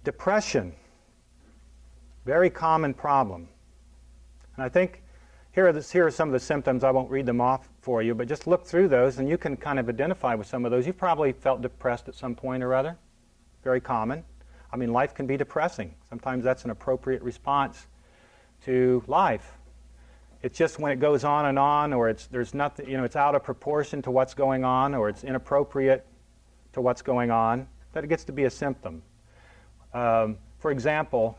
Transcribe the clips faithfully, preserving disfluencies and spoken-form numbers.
Depression, very common problem. And I think here are, this, here are some of the symptoms. I won't read them off for you, but just look through those and you can kind of identify with some of those. You've probably felt depressed at some point or other. Very common. I mean, life can be depressing. Sometimes that's an appropriate response to life. It's just when it goes on and on, or it's there's nothing, you know, it's out of proportion to what's going on, or it's inappropriate to what's going on, that it gets to be a symptom. Um, for example,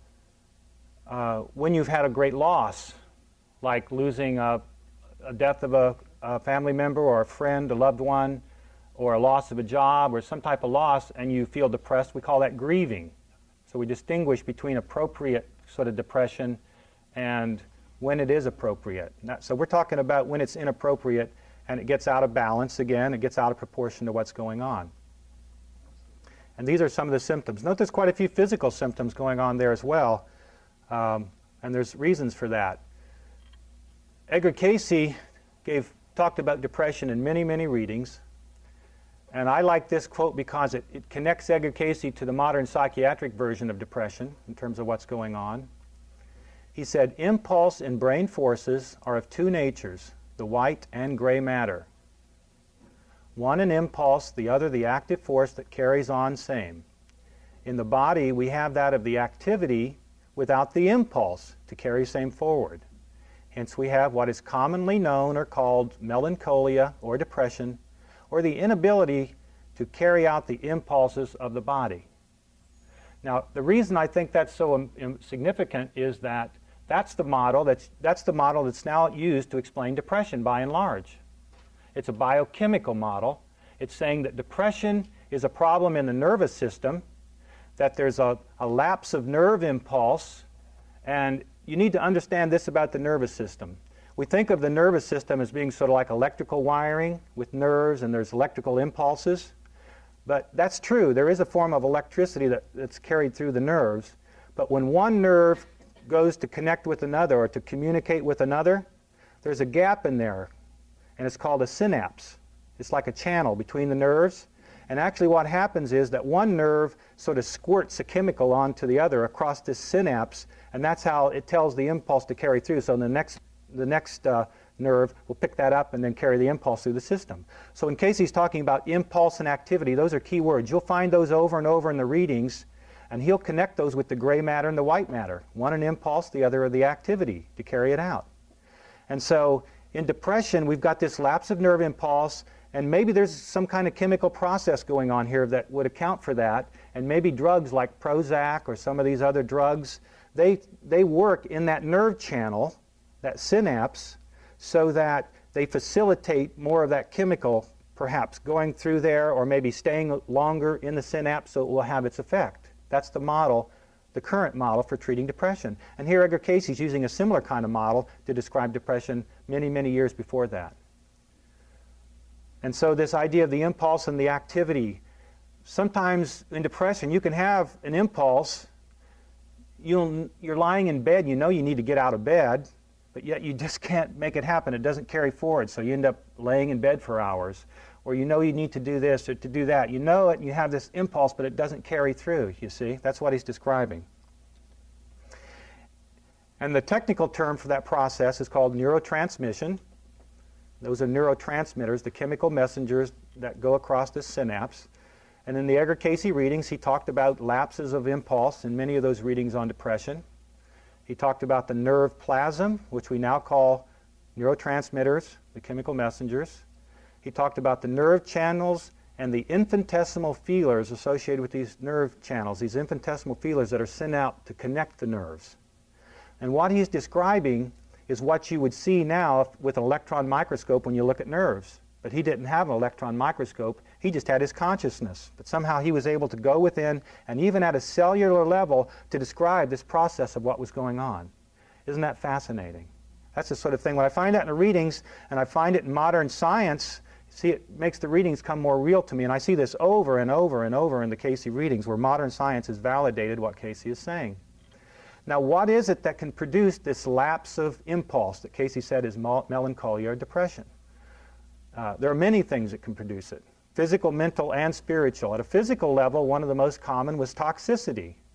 uh, when you've had a great loss, like losing a, a death of a, a family member or a friend, a loved one, or a loss of a job, or some type of loss, and you feel depressed, we call that grieving. So we distinguish between appropriate sort of depression and when it is appropriate. Now, so we're talking about when it's inappropriate and it gets out of balance again, it gets out of proportion to what's going on. And these are some of the symptoms. Note there's quite a few physical symptoms going on there as well, um, and there's reasons for that. Edgar Cayce gave, talked about depression in many, many readings. And I like this quote because it, it connects Edgar Cayce to the modern psychiatric version of depression in terms of what's going on. He said, impulse and brain forces are of two natures, the white and gray matter. One an impulse, the other the active force that carries on same. In the body, we have that of the activity without the impulse to carry same forward. Hence we have what is commonly known or called melancholia or depression, or the inability to carry out the impulses of the body. Now, the reason I think that's so um, um, significant is that that's the model that's, that's the model that's now used to explain depression by and large. It's a biochemical model. It's saying that depression is a problem in the nervous system, that there's a, a lapse of nerve impulse, and you need to understand this about the nervous system. We think of the nervous system as being sort of like electrical wiring with nerves, and there's electrical impulses. But that's true. There is a form of electricity that, that's carried through the nerves. But when one nerve goes to connect with another or to communicate with another, there's a gap in there, and it's called a synapse. It's like a channel between the nerves. And actually what happens is that one nerve sort of squirts a chemical onto the other across this synapse, and that's how it tells the impulse to carry through. So the next the next uh, nerve will pick that up and then carry the impulse through the system. So in case he's talking about impulse and activity, those are key words. You'll find those over and over in the readings, and he'll connect those with the gray matter and the white matter. One an impulse, the other the activity to carry it out. And so in depression, we've got this lapse of nerve impulse, and maybe there's some kind of chemical process going on here that would account for that, and maybe drugs like Prozac or some of these other drugs, they, they work in that nerve channel, that synapse, so that they facilitate more of that chemical perhaps going through there, or maybe staying longer in the synapse so it will have its effect. That's the model, the current model for treating depression. And here Edgar Cayce is using a similar kind of model to describe depression many, many years before that. And so this idea of the impulse and the activity, sometimes in depression you can have an impulse, you'll, you're lying in bed, you know you need to get out of bed, but yet you just can't make it happen. It doesn't carry forward, so you end up laying in bed for hours. Or you know you need to do this or to do that. You know it, and you have this impulse, but it doesn't carry through, you see. That's what he's describing. And the technical term for that process is called neurotransmission. Those are neurotransmitters, the chemical messengers that go across the synapse. And in the Edgar Cayce readings, he talked about lapses of impulse in many of those readings on depression. He talked about the nerve plasm, which we now call neurotransmitters, the chemical messengers. He talked about the nerve channels and the infinitesimal feelers associated with these nerve channels, these infinitesimal feelers that are sent out to connect the nerves. And what he's describing is what you would see now with an electron microscope when you look at nerves. But he didn't have an electron microscope. He just had his consciousness. But somehow he was able to go within, and even at a cellular level, to describe this process of what was going on. Isn't that fascinating? That's the sort of thing. When I find that in the readings, and I find it in modern science, see, it makes the readings come more real to me. And I see this over and over and over in the Cayce readings, where modern science has validated what Cayce is saying. Now, what is it that can produce this lapse of impulse that Cayce said is melancholia or depression? Uh, there are many things that can produce it, physical, mental, and spiritual. At a physical level, one of the most common was toxicity.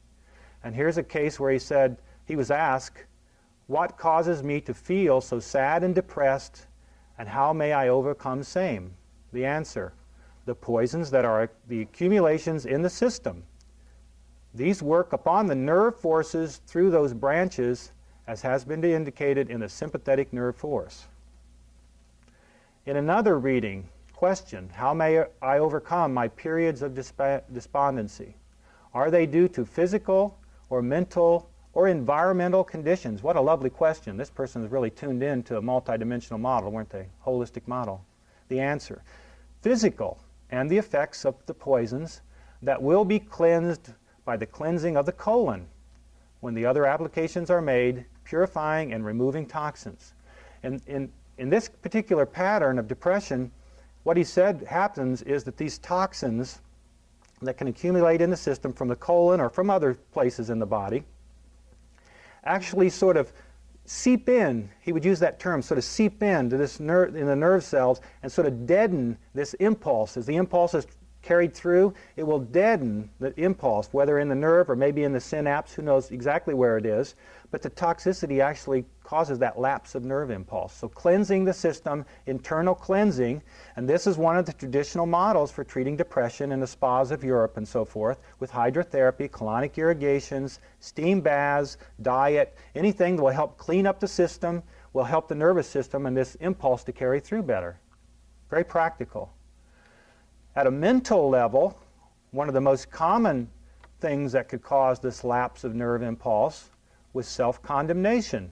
And here's a case where he said, he was asked, what causes me to feel so sad and depressed, and how may I overcome same? The answer, the poisons that are the accumulations in the system. These work upon the nerve forces through those branches, as has been indicated in the sympathetic nerve force. In another reading, question, how may I overcome my periods of desp despondency? Are they due to physical or mental or environmental conditions? What a lovely question. This person is really tuned in to a multidimensional model, weren't they? Holistic model. The answer, physical and the effects of the poisons that will be cleansed by the cleansing of the colon when the other applications are made, purifying and removing toxins. And in, in this particular pattern of depression, what he said happens is that these toxins that can accumulate in the system from the colon or from other places in the body actually sort of seep in, he would use that term, sort of seep in to this nerve, in the nerve cells and sort of deaden this impulse. As the impulse is carried through, it will deaden the impulse, whether in the nerve or maybe in the synapse, who knows exactly where it is, but the toxicity actually causes that lapse of nerve impulse. So cleansing the system, internal cleansing, and this is one of the traditional models for treating depression in the spas of Europe and so forth, with hydrotherapy, colonic irrigations, steam baths, diet, anything that will help clean up the system, will help the nervous system and this impulse to carry through better. Very practical. At a mental level, one of the most common things that could cause this lapse of nerve impulse was self-condemnation.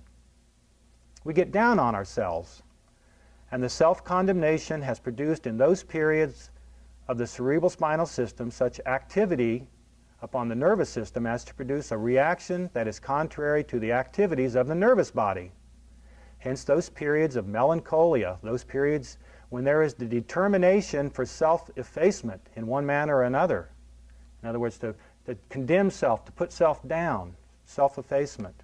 We get down on ourselves, and the self-condemnation has produced in those periods of the cerebral spinal system such activity upon the nervous system as to produce a reaction that is contrary to the activities of the nervous body. Hence those periods of melancholia, those periods when there is the determination for self-effacement in one manner or another. In other words, to, to condemn self, to put self down, self-effacement.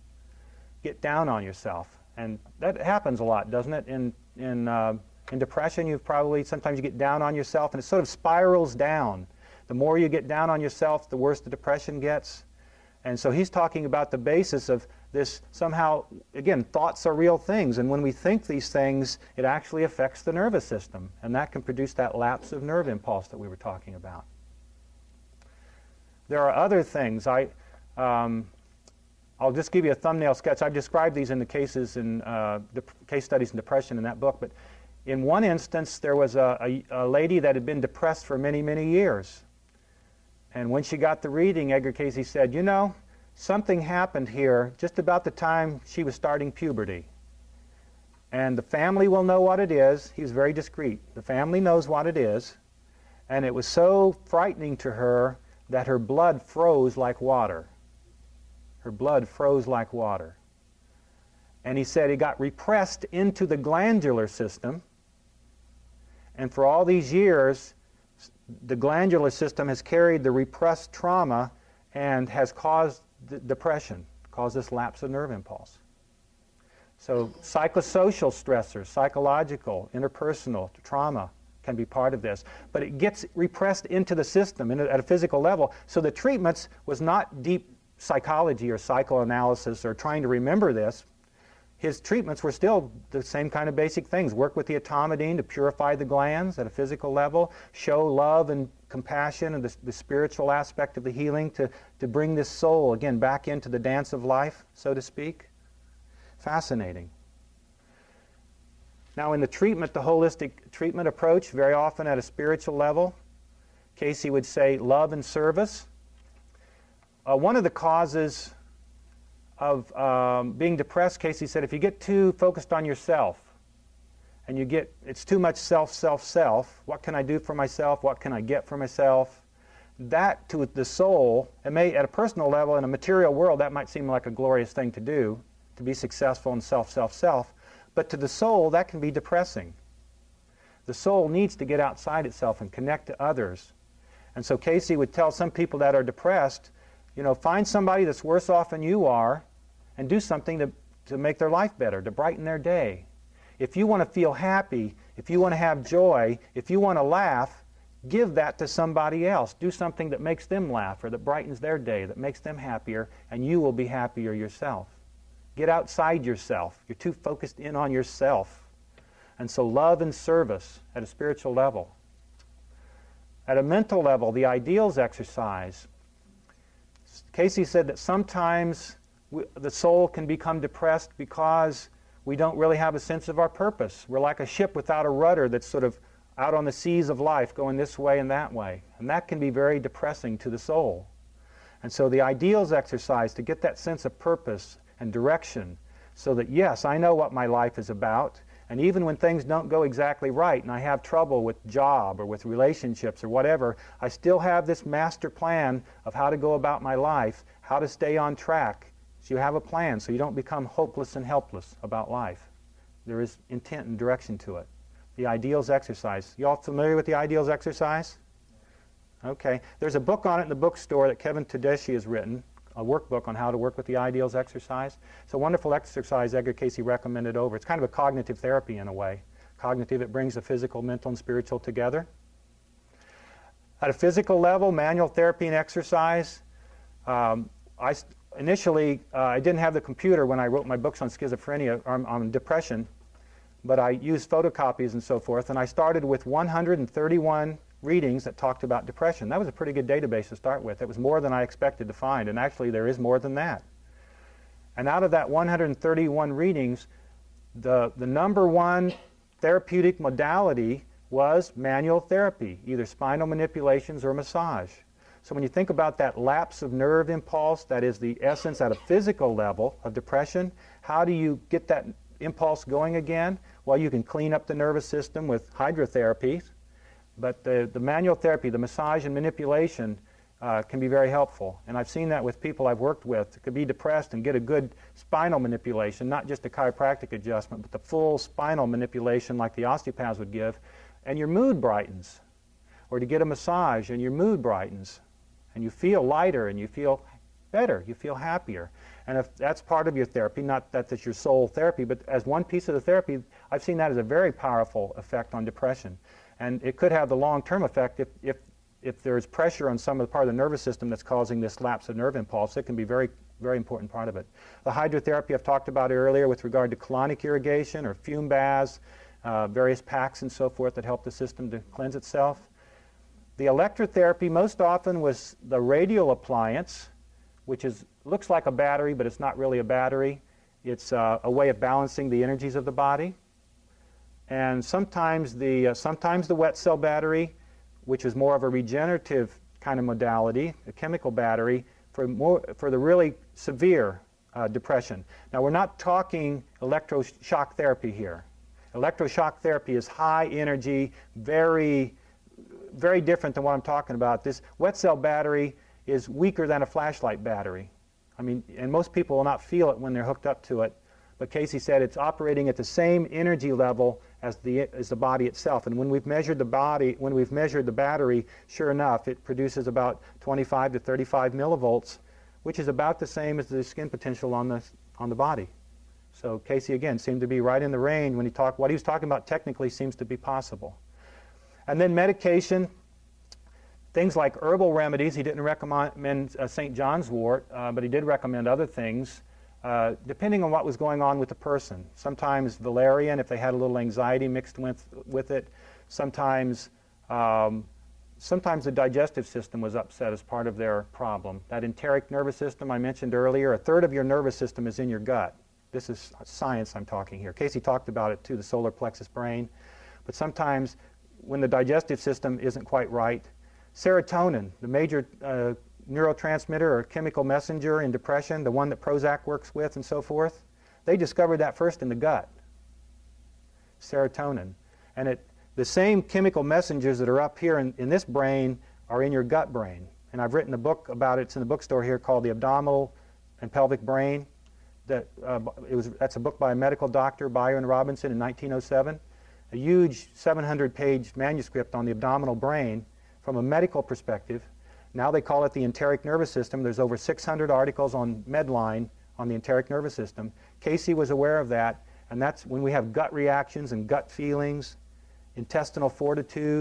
Get down on yourself. And that happens a lot, doesn't it? In, in, uh, in depression, you've probably, sometimes you get down on yourself and it sort of spirals down. The more you get down on yourself, the worse the depression gets. And so he's talking about the basis of this somehow, again, thoughts are real things. And when we think these things, it actually affects the nervous system. And that can produce that lapse of nerve impulse that we were talking about. There are other things. I, um, I'll just give you a thumbnail sketch. I've described these in the cases in uh, the case studies in depression in that book. But in one instance, there was a, a, a lady that had been depressed for many, many years. And when she got the reading, Edgar Cayce said, you know, something happened here just about the time she was starting puberty. And the family will know what it is. He was very discreet. The family knows what it is. And it was so frightening to her that her blood froze like water. Her blood froze like water. And he said it got repressed into the glandular system. And for all these years, the glandular system has carried the repressed trauma and has caused depression, caused this lapse of nerve impulse. So psychosocial stressors, psychological, interpersonal trauma can be part of this. But it gets repressed into the system at a physical level. So the treatments was not deep psychology or psychoanalysis or trying to remember this. His treatments were still the same kind of basic things. Work with the etomidine to purify the glands at a physical level, show love and compassion and the, the spiritual aspect of the healing to, to bring this soul, again, back into the dance of life, so to speak. Fascinating. Now in the treatment, the holistic treatment approach, very often at a spiritual level, Cayce would say love and service. Uh, one of the causes of um, being depressed, Cayce said, if you get too focused on yourself and you get, it's too much self, self, self, what can I do for myself, what can I get for myself, that to the soul, it may, at a personal level, in a material world, that might seem like a glorious thing to do, to be successful in self, self, self, but to the soul, that can be depressing. The soul needs to get outside itself and connect to others. And so Cayce would tell some people that are depressed, you know, find somebody that's worse off than you are, and do something to, to make their life better, to brighten their day. If you want to feel happy, if you want to have joy, if you want to laugh, give that to somebody else. Do something that makes them laugh or that brightens their day, that makes them happier, and you will be happier yourself. Get outside yourself. You're too focused in on yourself. And so love and service at a spiritual level. At a mental level, the ideals exercise. Casey said that sometimes we, the soul can become depressed because we don't really have a sense of our purpose. We're like a ship without a rudder that's sort of out on the seas of life going this way and that way. And that can be very depressing to the soul. And so the ideals exercise to get that sense of purpose and direction so that, yes, I know what my life is about. And even when things don't go exactly right and I have trouble with job or with relationships or whatever, I still have this master plan of how to go about my life, how to stay on track. So you have a plan so you don't become hopeless and helpless about life. There is intent and direction to it. The ideals exercise. You all familiar with the ideals exercise? Okay. There's a book on it in the bookstore that Kevin Tedeschi has written, a workbook on how to work with the ideals exercise. It's a wonderful exercise Edgar Casey recommended over. It's kind of a cognitive therapy in a way. Cognitive, it brings the physical, mental, and spiritual together. At a physical level, manual therapy and exercise. Um, I initially, uh, I didn't have the computer when I wrote my books on schizophrenia, or on, on depression, but I used photocopies and so forth, and I started with one hundred thirty-one readings that talked about depression. That was a pretty good database to start with. It was more than I expected to find, and actually there is more than that. And out of that one hundred thirty-one readings, the, the number one therapeutic modality was manual therapy, either spinal manipulations or massage. So when you think about that lapse of nerve impulse, that is the essence at a physical level of depression, how do you get that impulse going again? Well, you can clean up the nervous system with hydrotherapy. But the, the manual therapy, the massage and manipulation, uh, can be very helpful. And I've seen that with people I've worked with. It could be depressed and get a good spinal manipulation, not just a chiropractic adjustment, but the full spinal manipulation like the osteopaths would give, and your mood brightens. Or to get a massage and your mood brightens. And you feel lighter and you feel better, you feel happier. And if that's part of your therapy, not that that's your sole therapy, but as one piece of the therapy, I've seen that as a very powerful effect on depression. And it could have the long-term effect if, if, if there's pressure on some of the part of the nervous system that's causing this lapse of nerve impulse. It can be a very, very important part of it. The hydrotherapy I've talked about earlier with regard to colonic irrigation or fume baths, uh, various packs and so forth that help the system to cleanse itself. The electrotherapy most often was the radial appliance, which is, looks like a battery, but it's not really a battery. It's uh, a way of balancing the energies of the body. And sometimes the, uh, sometimes the wet cell battery, which is more of a regenerative kind of modality, a chemical battery, for, more, for the really severe uh, depression. Now, we're not talking electroshock therapy here. Electroshock therapy is high energy, very, very different than what I'm talking about. This wet cell battery is weaker than a flashlight battery. I mean, and most people will not feel it when they're hooked up to it. But Casey said it's operating at the same energy level as the, as the body itself. And when we've measured the body, when we've measured the battery, sure enough, it produces about twenty-five to thirty-five millivolts, which is about the same as the skin potential on the, on the body. So Casey, again, seemed to be right in the range when he talked, what he was talking about technically seems to be possible. And then medication, things like herbal remedies. He didn't recommend uh, Saint John's wort, uh, but he did recommend other things. Uh, depending on what was going on with the person. Sometimes valerian, if they had a little anxiety mixed with, with it. Sometimes, um, sometimes the digestive system was upset as part of their problem. That enteric nervous system I mentioned earlier, a third of your nervous system is in your gut. This is science I'm talking here. Casey talked about it too, the solar plexus brain. But sometimes when the digestive system isn't quite right, serotonin, the major uh, neurotransmitter or chemical messenger in depression, the one that Prozac works with and so forth, they discovered that first in the gut, serotonin. And it, the same chemical messengers that are up here in, in this brain are in your gut brain. And I've written a book about it. It's in the bookstore here called The Abdominal and Pelvic Brain. That, uh, it was, that's a book by a medical doctor, Byron Robinson, in nineteen oh seven. A huge seven hundred page manuscript on the abdominal brain from a medical perspective. Now they call it the enteric nervous system. There's over six hundred articles on Medline on the enteric nervous system. Casey was aware of that, and that's when we have gut reactions and gut feelings, intestinal fortitude,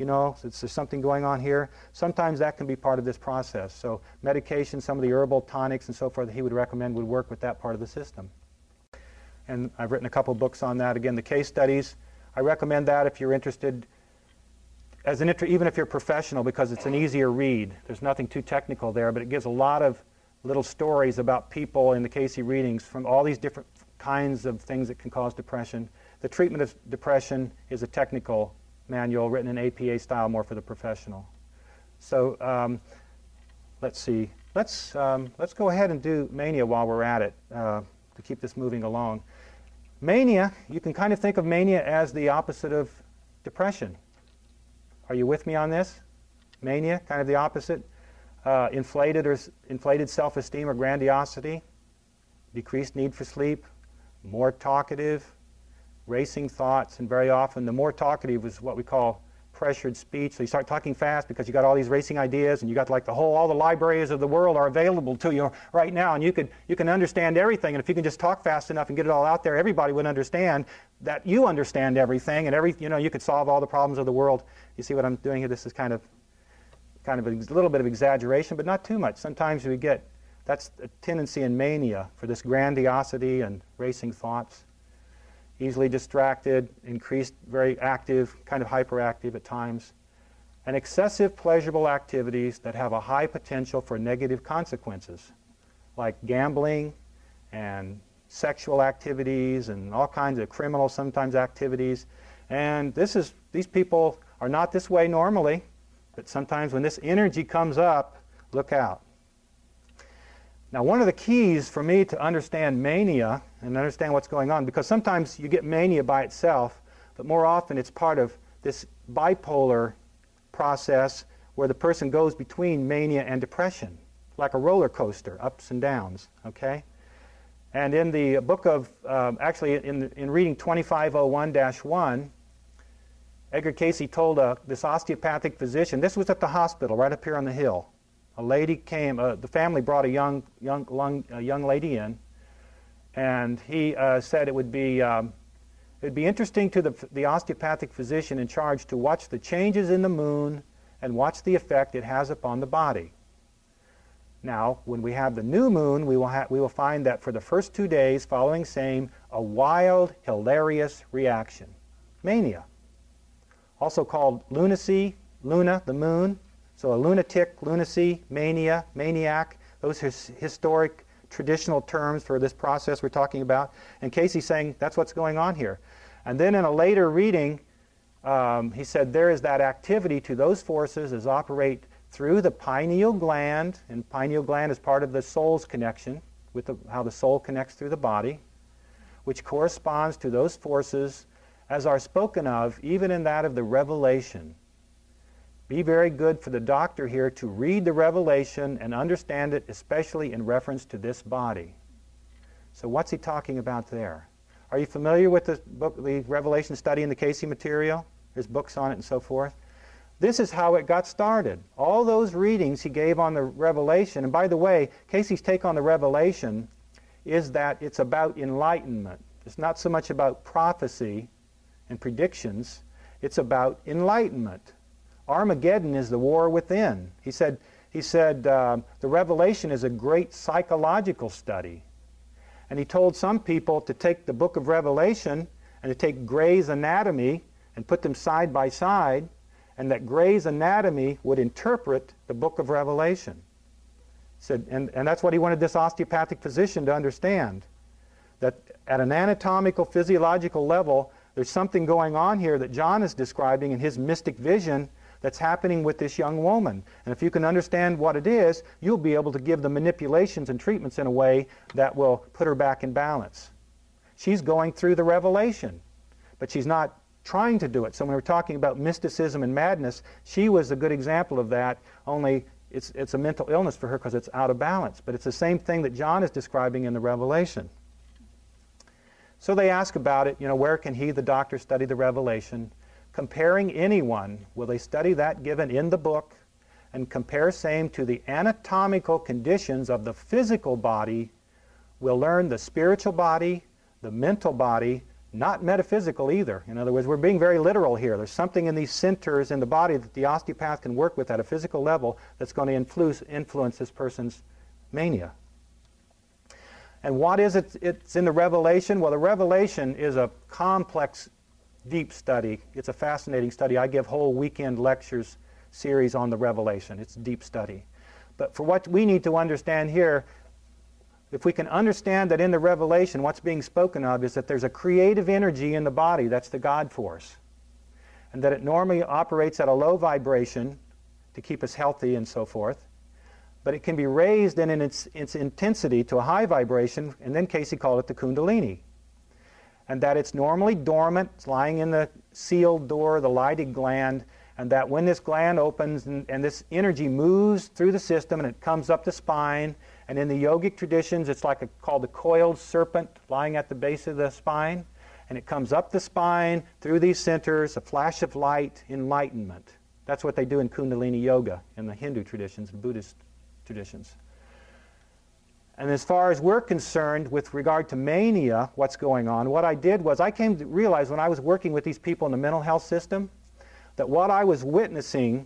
you know, is there something going on here? Sometimes that can be part of this process. So medication, some of the herbal tonics and so forth that he would recommend would work with that part of the system. And I've written a couple books on that. Again, the case studies, I recommend that if you're interested, as an inter even if you're professional, because it's an easier read. There's nothing too technical there, but it gives a lot of little stories about people in the Casey readings from all these different kinds of things that can cause depression. The treatment of depression is a technical manual written in A P A style, more for the professional. So um, let's see. Let's, um, let's go ahead and do mania while we're at it uh, to keep this moving along. Mania, you can kind of think of mania as the opposite of depression. Are you with me on this? Mania, kind of the opposite. Uh, inflated or inflated self-esteem or grandiosity, decreased need for sleep, more talkative, racing thoughts, and very often the more talkative is what we call pressured speech. So you start talking fast because you got all these racing ideas, and you got like the whole, all the libraries of the world are available to you right now, and you could you can understand everything. And if you can just talk fast enough and get it all out there, everybody would understand that you understand everything, and every you know you could solve all the problems of the world. You see what I'm doing here? This is kind of kind of a little bit of exaggeration, but not too much. Sometimes we get that's a tendency in mania for this grandiosity and racing thoughts. Easily distracted, increased, very active, kind of hyperactive at times, and excessive pleasurable activities that have a high potential for negative consequences, like gambling and sexual activities and all kinds of criminal sometimes activities. And this is these people are not this way normally, but sometimes when this energy comes up, look out. Now, one of the keys for me to understand mania and understand what's going on, because sometimes you get mania by itself, but more often it's part of this bipolar process where the person goes between mania and depression, like a roller coaster, ups and downs, okay? And in the book of, um, actually in, in reading twenty-five oh one dash one, Edgar Cayce told uh, this osteopathic physician, this was at the hospital right up here on the hill. A lady came, uh, the family brought a young, young, young, a young lady in, and he uh, said it would be, um, it would be interesting to the, the osteopathic physician in charge to watch the changes in the moon and watch the effect it has upon the body. Now, when we have the new moon, we will, ha we will find that for the first two days following same, a wild, hilarious reaction. Mania. Also called lunacy, luna, the moon. So a lunatic, lunacy, mania, maniac, those are historic, traditional terms for this process we're talking about. And Cayce's saying that's what's going on here. And then in a later reading, um, he said there is that activity to those forces as operate through the pineal gland, and pineal gland is part of the soul's connection with the, how the soul connects through the body, which corresponds to those forces as are spoken of even in that of the Revelation. Be very good for the doctor here to read the Revelation and understand it, especially in reference to this body. So what's he talking about there? Are you familiar with the book, the Revelation study in the Cayce material? There's books on it and so forth. This is how it got started. All those readings he gave on the Revelation, and by the way, Cayce's take on the Revelation is that it's about enlightenment. It's not so much about prophecy and predictions. It's about enlightenment. Armageddon is the war within. He said, he said uh, the Revelation is a great psychological study. And he told some people to take the book of Revelation and to take Gray's Anatomy and put them side by side, and that Gray's Anatomy would interpret the book of Revelation. He said, and, and that's what he wanted this osteopathic physician to understand, that at an anatomical, physiological level, there's something going on here that John is describing in his mystic vision that's happening with this young woman. And if you can understand what it is, you'll be able to give the manipulations and treatments in a way that will put her back in balance. She's going through the Revelation, but she's not trying to do it. So when we're talking about mysticism and madness, she was a good example of that, only it's, it's a mental illness for her because it's out of balance. But it's the same thing that John is describing in the Revelation. So they ask about it, you know, where can he, the doctor, study the Revelation? Comparing anyone, will they study that given in the book and compare same to the anatomical conditions of the physical body, will learn the spiritual body, the mental body, not metaphysical either. In other words, we're being very literal here. There's something in these centers in the body that the osteopath can work with at a physical level that's going to influence, influence this person's mania. And what is it? It's in the Revelation. Well, the Revelation is a complex, deep study. It's a fascinating study. I give whole weekend lectures series on the Revelation. It's a deep study. But for what we need to understand here, if we can understand that in the Revelation what's being spoken of is that there's a creative energy in the body, that's the God force, and that it normally operates at a low vibration to keep us healthy and so forth, but it can be raised in its, its intensity to a high vibration, and then Casey called it the Kundalini, and that it's normally dormant, it's lying in the sealed door, the Leydig gland, and that when this gland opens and, and this energy moves through the system and it comes up the spine, and in the yogic traditions it's like a, called the coiled serpent lying at the base of the spine, and it comes up the spine through these centers, a flash of light, enlightenment. That's what they do in Kundalini Yoga in the Hindu traditions, the Buddhist traditions. And as far as we're concerned with regard to mania, what's going on, what I did was I came to realize when I was working with these people in the mental health system that what I was witnessing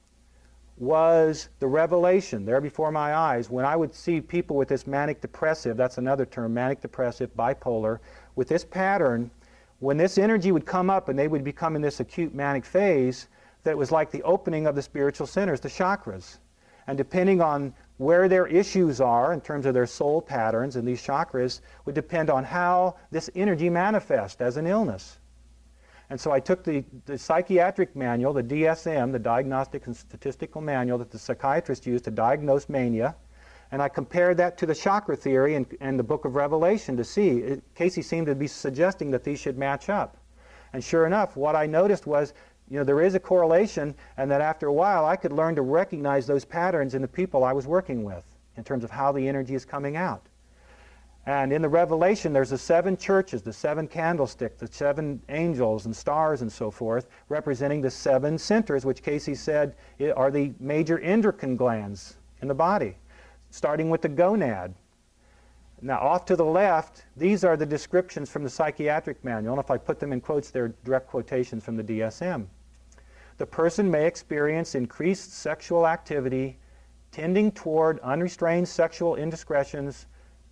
was the revelation there before my eyes when I would see people with this manic depressive, that's another term, manic depressive, bipolar, with this pattern, when this energy would come up and they would become in this acute manic phase, that it was like the opening of the spiritual centers, the chakras. And depending on where their issues are in terms of their soul patterns and these chakras would depend on how this energy manifests as an illness. And so I took the, the psychiatric manual, the D S M, the Diagnostic and Statistical Manual that the psychiatrists use to diagnose mania, and I compared that to the chakra theory and, and the Book of Revelation to see. It, Casey seemed to be suggesting that these should match up. And sure enough, what I noticed was, you know, there is a correlation, and that after a while I could learn to recognize those patterns in the people I was working with in terms of how the energy is coming out. And in the Revelation, there's the seven churches, the seven candlesticks, the seven angels and stars and so forth, representing the seven centers, which Casey said are the major endocrine glands in the body, starting with the gonad. Now, off to the left, these are the descriptions from the psychiatric manual, and if I put them in quotes, they're direct quotations from the D S M. The person may experience increased sexual activity, tending toward unrestrained sexual indiscretions.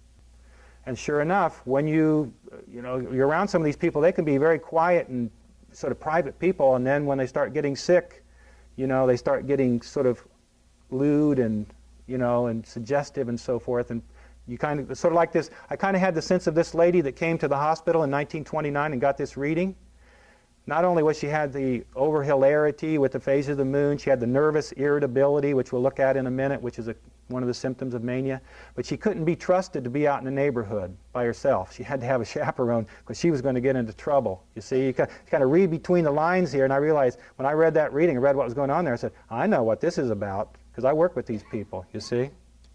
And sure enough, when you, you know, you're around some of these people, they can be very quiet and sort of private people, and then when they start getting sick, you know, they start getting sort of lewd and, you know, and suggestive and so forth. And you kind of, sort of like this, I kind of had the sense of this lady that came to the hospital in nineteen twenty-nine and got this reading. Not only was she had the overhilarity with the phase of the moon, she had the nervous irritability, which we'll look at in a minute, which is a, one of the symptoms of mania, but she couldn't be trusted to be out in the neighborhood by herself. She had to have a chaperone because she was going to get into trouble. You see, you kind of read between the lines here, and I realized when I read that reading, I read what was going on there, I said, I know what this is about because I work with these people, you see.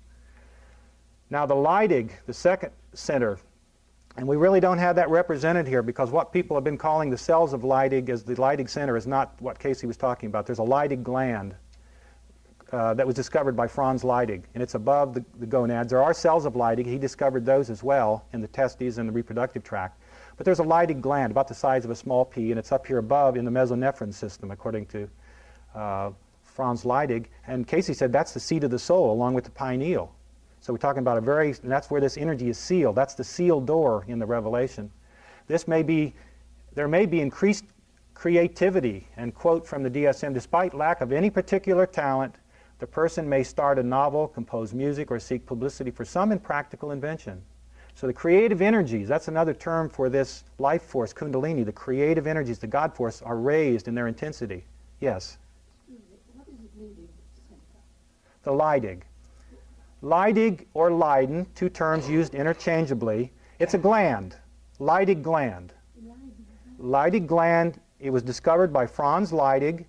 Now the Leydig, the second center, and we really don't have that represented here because what people have been calling the cells of Leydig as the Leydig center is not what Casey was talking about. There's a Leydig gland uh, that was discovered by Franz Leydig, and it's above the, the gonads. There are cells of Leydig. He discovered those as well in the testes and the reproductive tract. But there's a Leydig gland about the size of a small pea, and it's up here above in the mesonephron system, according to uh, Franz Leydig. And Casey said that's the seat of the soul along with the pineal. So we're talking about a very, and that's where this energy is sealed. That's the sealed door in the Revelation. This may be, there may be increased creativity, and quote from the D S M, despite lack of any particular talent, the person may start a novel, compose music, or seek publicity for some impractical invention. So the creative energies, that's another term for this life force, Kundalini, the creative energies, the God force, are raised in their intensity. Yes? What is it Leydig center? The Leydig. Leydig or Leiden, two terms used interchangeably. It's a gland, Leydig gland. Leydig gland, it was discovered by Franz Leydig.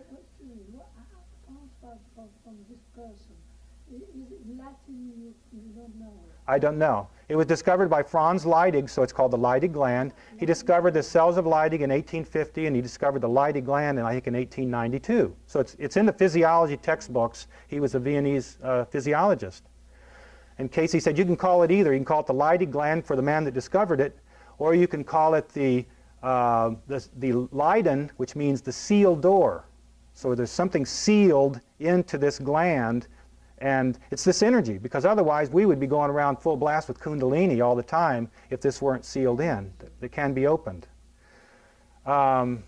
From this person, is it Latin? You, you don't know. I don't know. It was discovered by Franz Leydig, so it's called the Leydig gland. He discovered the cells of Leydig in eighteen fifty, and he discovered the Leydig gland in, I think, in eighteen ninety-two. So it's, it's in the physiology textbooks. He was a Viennese uh, physiologist. And Casey said, you can call it either. You can call it the Leydig gland for the man that discovered it, Or you can call it the, uh, the, the Leiden, which means the sealed door. So there's something sealed into this gland, and it's this energy, because otherwise we would be going around full blast with Kundalini all the time if this weren't sealed in. It can be opened. Um,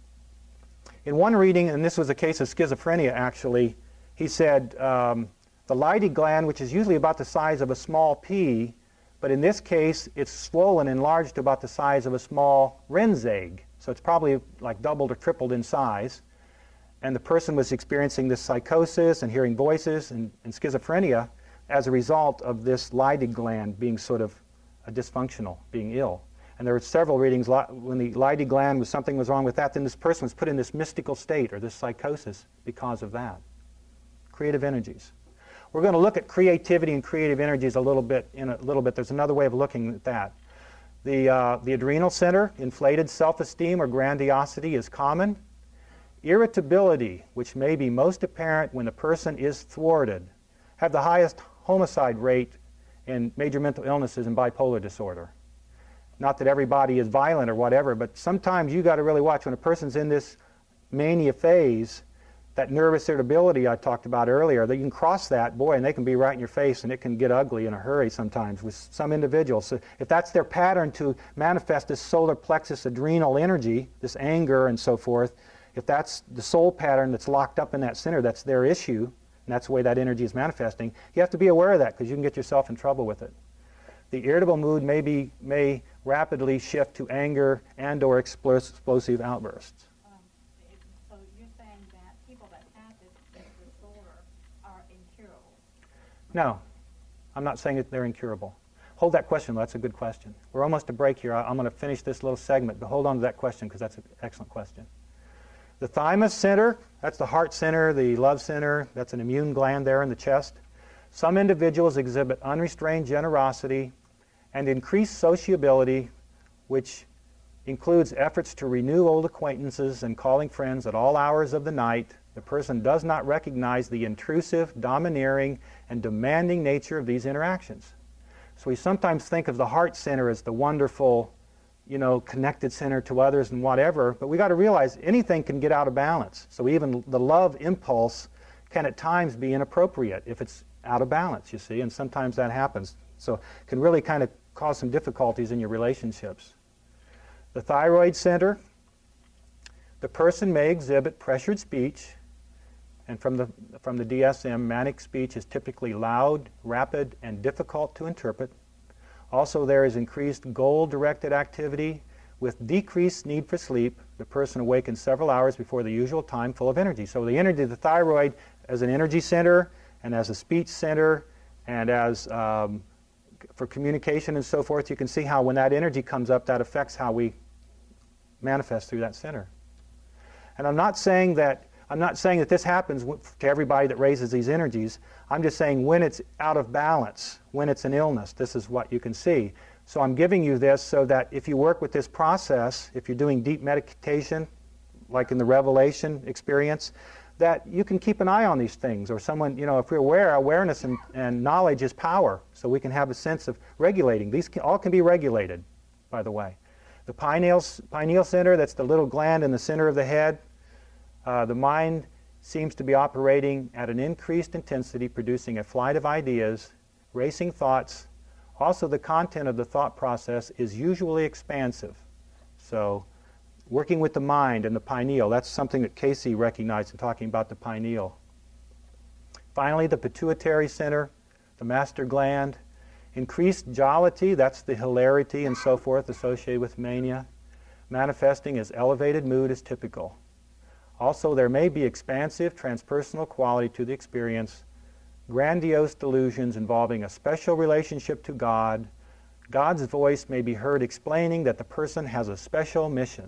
in one reading, and this was a case of schizophrenia actually, he said um, the Leydig gland, which is usually about the size of a small pea, but in this case it's swollen, enlarged to about the size of a small wren's egg. So it's probably like doubled or tripled in size. And the person was experiencing this psychosis and hearing voices and, and schizophrenia as a result of this Leydig gland being sort of uh, dysfunctional, being ill. And there were several readings when the Leydig gland was something was wrong with that, then this person was put in this mystical state or this psychosis because of that. Creative energies. We're going to look at creativity and creative energies a little bit. In a little bit, there's another way of looking at that. The uh, the adrenal center, inflated self-esteem or grandiosity, is common. Irritability, which may be most apparent when the person is thwarted, have the highest homicide rate in major mental illnesses and bipolar disorder. Not that everybody is violent or whatever, but sometimes you got to really watch when a person's in this mania phase, that nervous irritability I talked about earlier, that you can cross that, boy, and they can be right in your face, and it can get ugly in a hurry sometimes with some individuals. So if that's their pattern to manifest this solar plexus adrenal energy, this anger and so forth, if that's the soul pattern that's locked up in that center, that's their issue, and that's the way that energy is manifesting, you have to be aware of that because you can get yourself in trouble with it. The irritable mood may, be, may rapidly shift to anger and or explos explosive outbursts. Um, it, so you're saying that people that have this, this disorder are incurable? No, I'm not saying that they're incurable. Hold that question, that's a good question. We're almost to break here. I'm going to finish this little segment, but hold on to that question because that's an excellent question. The thymus center, that's the heart center, the love center, that's an immune gland there in the chest. Some individuals exhibit unrestrained generosity and increased sociability, which includes efforts to renew old acquaintances and calling friends at all hours of the night. The person does not recognize the intrusive, domineering, and demanding nature of these interactions. So we sometimes think of the heart center as the wonderful, you know, connected center to others and whatever, but we got to realize anything can get out of balance. So even the love impulse can at times be inappropriate if it's out of balance, you see, and sometimes that happens. So it can really kind of cause some difficulties in your relationships. The thyroid center, the person may exhibit pressured speech, and from the, from the D S M, manic speech is typically loud, rapid, and difficult to interpret. Also, there is increased goal-directed activity with decreased need for sleep. The person awakens several hours before the usual time, full of energy. So the energy of the thyroid as an energy center and as a speech center and as um, for communication and so forth, you can see how when that energy comes up, that affects how we manifest through that center. And I'm not saying that I'm not saying that this happens to everybody that raises these energies. I'm just saying when it's out of balance, when it's an illness, this is what you can see. So I'm giving you this so that if you work with this process, if you're doing deep meditation, like in the revelation experience, that you can keep an eye on these things. Or someone, you know, if we're aware, awareness and, and knowledge is power. So we can have a sense of regulating. These can, all can be regulated, by the way. The pineal, pineal center, that's the little gland in the center of the head. Uh, the mind seems to be operating at an increased intensity, producing a flight of ideas, racing thoughts. Also, the content of the thought process is usually expansive. So, working with the mind and the pineal, that's something that Casey recognized in talking about the pineal. Finally, the pituitary center, the master gland. Increased jollity, that's the hilarity and so forth associated with mania. Manifesting as elevated mood is typical. Also, there may be expansive transpersonal quality to the experience, grandiose delusions involving a special relationship to God. God's voice may be heard explaining that the person has a special mission.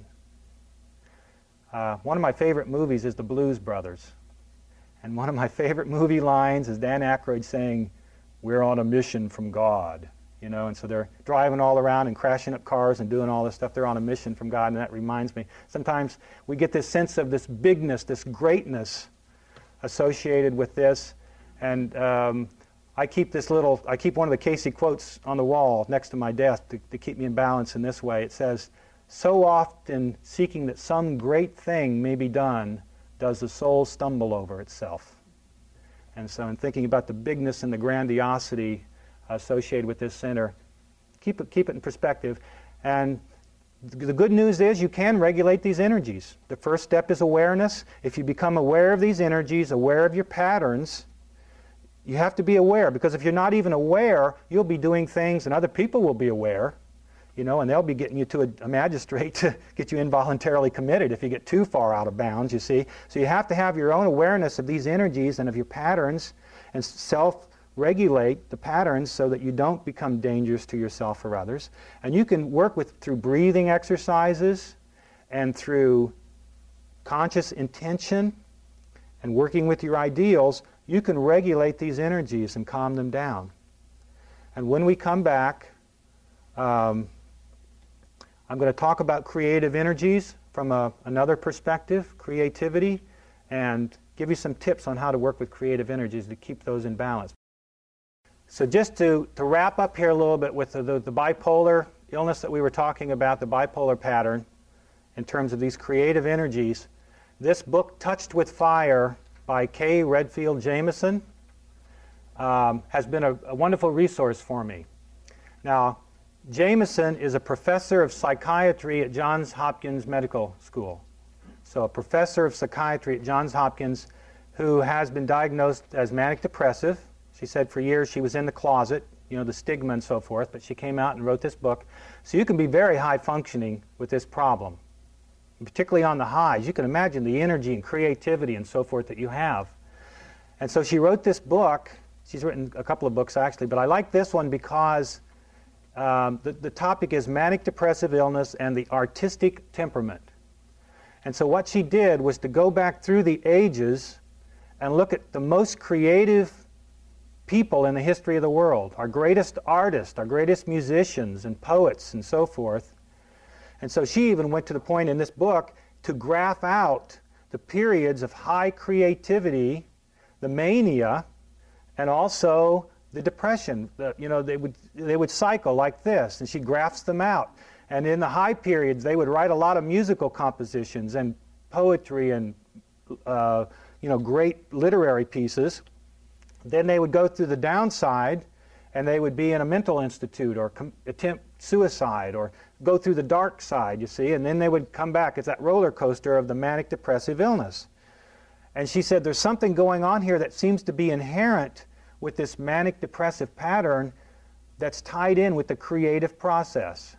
Uh, one of my favorite movies is The Blues Brothers. And one of my favorite movie lines is Dan Aykroyd saying, "We're on a mission from God." You know, and so they're driving all around and crashing up cars and doing all this stuff. They're on a mission from God, and that reminds me. Sometimes we get this sense of this bigness, this greatness associated with this. And um, I keep this little, I keep one of the Casey quotes on the wall next to my desk to, to keep me in balance in this way. It says, "So often seeking that some great thing may be done, does the soul stumble over itself." And so in thinking about the bigness and the grandiosity associated with this center, keep it, keep it in perspective. And the good news is you can regulate these energies. The first step is awareness. If you become aware of these energies, aware of your patterns, you have to be aware, because if you're not even aware, you'll be doing things, and other people will be aware, you know, and they'll be getting you to a, a magistrate to get you involuntarily committed if you get too far out of bounds, you see. So you have to have your own awareness of these energies and of your patterns and self-regulate the patterns so that you don't become dangerous to yourself or others. And you can work with through breathing exercises and through conscious intention and working with your ideals. You can regulate these energies and calm them down. And when we come back, um, I'm going to talk about creative energies from a, another perspective, creativity, and give you some tips on how to work with creative energies to keep those in balance. So just to, to wrap up here a little bit with the, the, the bipolar illness that we were talking about, the bipolar pattern, in terms of these creative energies, this book, Touched with Fire, by Kay Redfield Jamison, um, has been a, a wonderful resource for me. Now, Jamison is a professor of psychiatry at Johns Hopkins Medical School. So a professor of psychiatry at Johns Hopkins who has been diagnosed as manic depressive. She said for years she was in the closet, you know, the stigma and so forth, but she came out and wrote this book. So you can be very high functioning with this problem. Particularly on the highs. You can imagine the energy and creativity and so forth that you have. And so she wrote this book. She's written a couple of books actually, but I like this one because um, the, the topic is manic depressive illness and the artistic temperament. And so what she did was to go back through the ages and look at the most creative people in the history of the world, our greatest artists, our greatest musicians and poets and so forth. And so she even went to the point in this book to graph out the periods of high creativity, the mania, and also the depression. The, you know, they would, they would cycle like this, and she graphs them out. And in the high periods, they would write a lot of musical compositions and poetry and uh, you know, great literary pieces. Then they would go through the downside, and they would be in a mental institute or com- attempt suicide or go through the dark side, you see, and then they would come back. It's that roller coaster of the manic depressive illness. And she said there's something going on here that seems to be inherent with this manic depressive pattern that's tied in with the creative process.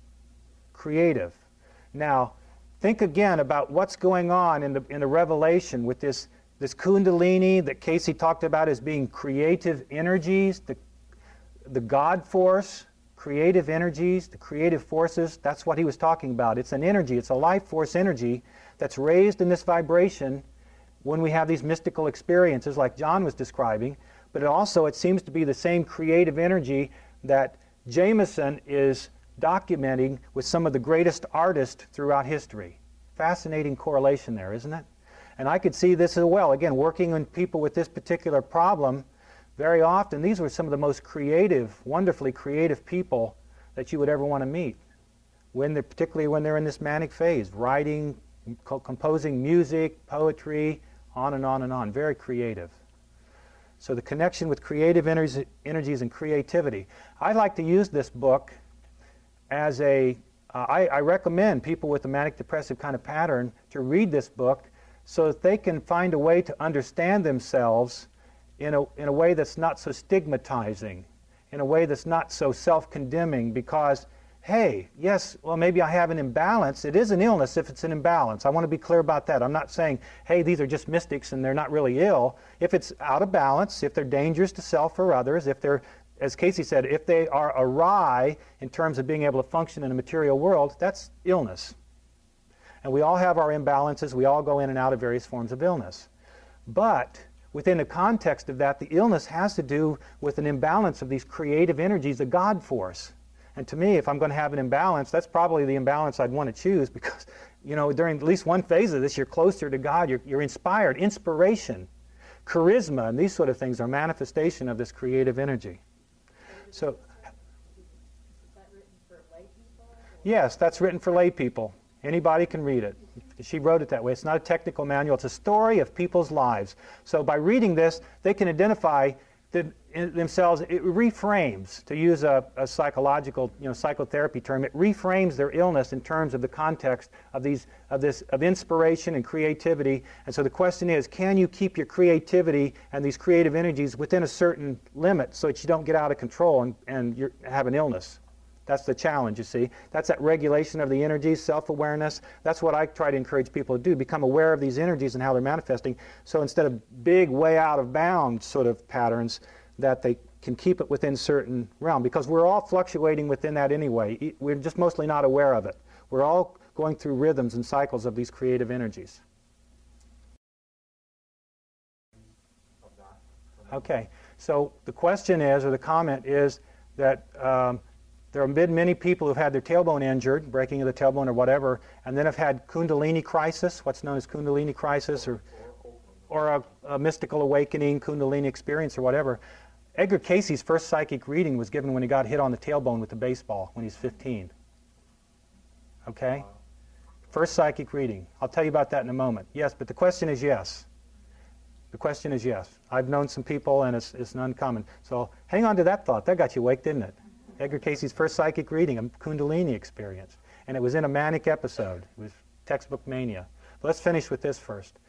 Creative. Now, think again about what's going on in the, in the revelation with this, this Kundalini that Casey talked about as being creative energies, the, the God force, creative energies, the creative forces. That's what he was talking about. It's an energy, it's a life force energy that's raised in this vibration when we have these mystical experiences like John was describing, but it also it seems to be the same creative energy that Jamison is documenting with some of the greatest artists throughout history. Fascinating correlation there, isn't it? And I could see this as well. Again, working on people with this particular problem, very often these were some of the most creative, wonderfully creative people that you would ever want to meet, when they're, particularly when they're in this manic phase, writing, co- composing music, poetry, on and on and on. Very creative. So the connection with creative energies, energies and creativity. I like to use this book as a, uh, I, I recommend people with a manic depressive kind of pattern to read this book so that they can find a way to understand themselves in a, in a way that's not so stigmatizing, in a way that's not so self-condemning, because, hey, yes, well, maybe I have an imbalance. It is an illness if it's an imbalance. I want to be clear about that. I'm not saying, hey, these are just mystics and they're not really ill. If it's out of balance, if they're dangerous to self or others, if they're, as Casey said, if they are awry in terms of being able to function in a material world, that's illness. And we all have our imbalances. We all go in and out of various forms of illness. But within the context of that, the illness has to do with an imbalance of these creative energies, the God force. And to me, if I'm going to have an imbalance, that's probably the imbalance I'd want to choose, because, you know, during at least one phase of this, you're closer to God, you're, you're inspired. Inspiration charisma, and these sort of things are manifestation of this creative energy. So, Is that written for lay people? yes, that's written for lay people. Anybody can read it. She wrote it that way. It's not a technical manual. It's a story of people's lives. So by reading this, they can identify the, in themselves. It reframes, to use a, a psychological, you know, psychotherapy term. It reframes their illness in terms of the context of these, of this, of inspiration and creativity. And so the question is, can you keep your creativity and these creative energies within a certain limit so that you don't get out of control and, and you have an illness? That's the challenge, you see. That's that regulation of the energies, self-awareness. That's what I try to encourage people to do, become aware of these energies and how they're manifesting. So instead of big, way out of bounds sort of patterns, that they can keep it within certain realm. Because we're all fluctuating within that anyway. We're just mostly not aware of it. We're all going through rhythms and cycles of these creative energies. Okay, so the question is, or the comment is, that um, there have been many people who've had their tailbone injured, breaking of the tailbone or whatever, and then have had Kundalini crisis, what's known as Kundalini crisis, or, or a, a mystical awakening, Kundalini experience, or whatever. Edgar Cayce's first psychic reading was given when he got hit on the tailbone with a baseball when he was fifteen. Okay? First psychic reading. I'll tell you about that in a moment. Yes, but the question is yes. The question is yes. I've known some people, and it's, it's uncommon. So hang on to that thought. That got you awake, didn't it? Edgar Cayce's first psychic reading, a Kundalini experience. And it was in a manic episode. It was textbook mania. But let's finish with this first.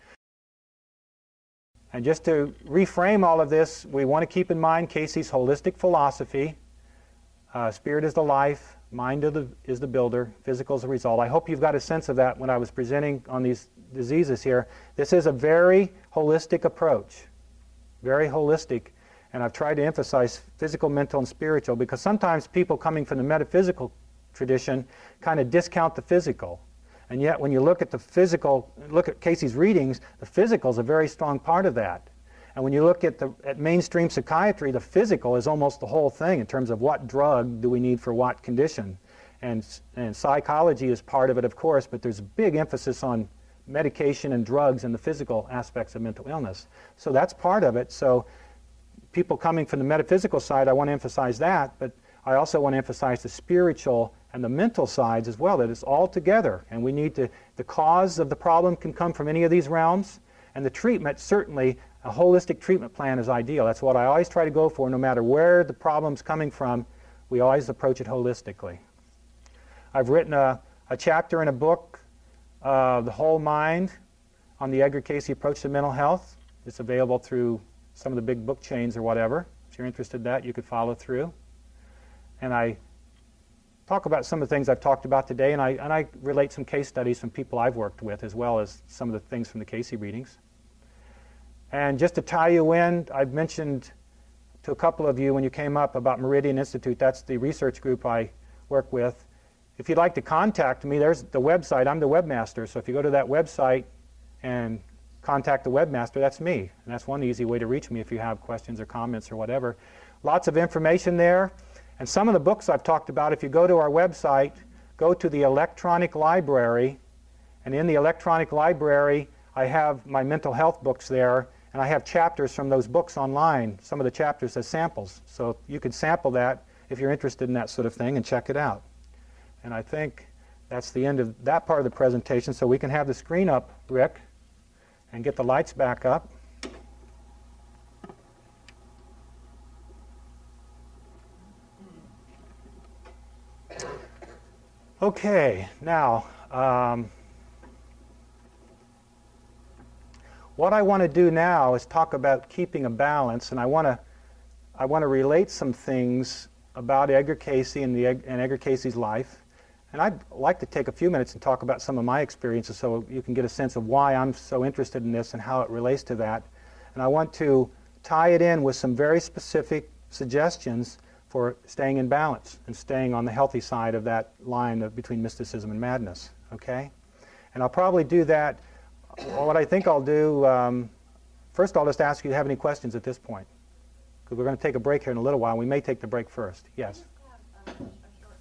And just to reframe all of this, we want to keep in mind Cayce's holistic philosophy. Uh, spirit is the life, mind is the, is the builder, physical is the result. I hope you've got a sense of that when I was presenting on these diseases here. This is a very holistic approach, very holistic. And I've tried to emphasize physical, mental, and spiritual, because sometimes people coming from the metaphysical tradition kind of discount the physical. And yet when you look at the physical, look at Cayce's readings, the physical is a very strong part of that. And when you look at, the, at mainstream psychiatry, the physical is almost the whole thing in terms of what drug do we need for what condition. And, and psychology is part of it, of course, but there's a big emphasis on medication and drugs and the physical aspects of mental illness. So that's part of it. So people coming from the metaphysical side, I want to emphasize that, but I also want to emphasize the spiritual and the mental sides as well, that it's all together. And we need to, the cause of the problem can come from any of these realms, and the treatment, certainly, a holistic treatment plan is ideal. That's what I always try to go for, no matter where the problem's coming from, we always approach it holistically. I've written a, a chapter in a book, uh, The Whole Mind, on the Edgar Cayce approach to mental health. It's available through some of the big book chains or whatever. If you're interested in that, you could follow through. And I talk about some of the things I've talked about today, and I, and I relate some case studies from people I've worked with, as well as some of the things from the Cayce readings. And just to tie you in, I've mentioned to a couple of you when you came up about Meridian Institute. That's the research group I work with. If you'd like to contact me, there's the website. I'm the webmaster, so if you go to that website and contact the webmaster, that's me. And that's one easy way to reach me if you have questions or comments or whatever. Lots of information there. And some of the books I've talked about, if you go to our website, go to the electronic library, and in the electronic library, I have my mental health books there, and I have chapters from those books online, some of the chapters as samples. So you can sample that if you're interested in that sort of thing and check it out. And I think that's the end of that part of the presentation, so we can have the screen up, Rick, and get the lights back up. Okay, now, um, what I want to do now is talk about keeping a balance, and I want to I want to relate some things about Edgar Cayce and, the, and Edgar Cayce's life. And I'd like to take a few minutes and talk about some of my experiences so you can get a sense of why I'm so interested in this and how it relates to that. And I want to tie it in with some very specific suggestions for staying in balance and staying on the healthy side of that line of between mysticism and madness, okay? And I'll probably do that. What I think I'll do, um, first I'll just ask you to have any questions at this point, because we're going to take a break here in a little while. We may take the break first. Yes?